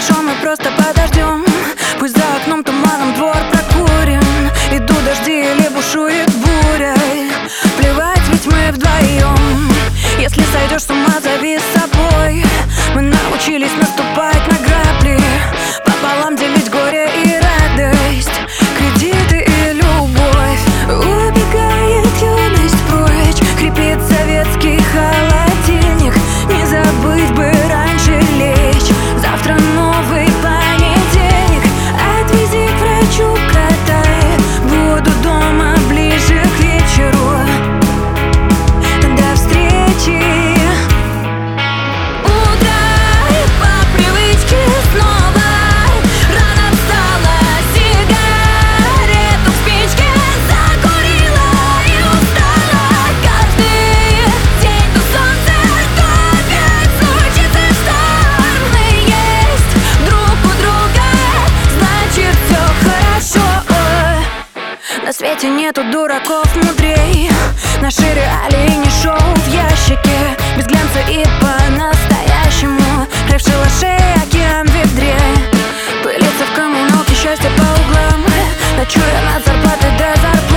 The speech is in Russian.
Хорошо, мы просто подождем. Пусть за окном туманом двор прокурен. Идут дожди или бушует бурей. Плевать, ведь мы вдвоем. Если сойдешь с ума, зови с собой. Мы научились наступать на грабли, пополам делить горе и радость, кредиты и любовь. Убегает юность прочь, хрипит советский холодильник. Не забыть бы раньше лечь, завтра новый понедельник. Отвези к врачу кота, буду дома ближе к вечеру. До встречи. На свете нету дураков мудрей. Наши реалии не шоу в ящике, без глянца и по-настоящему. Рай в шалаше, океан в ведре, пылится в коммуналке счастье по углам. Ночуя от зарплаты до зарплаты.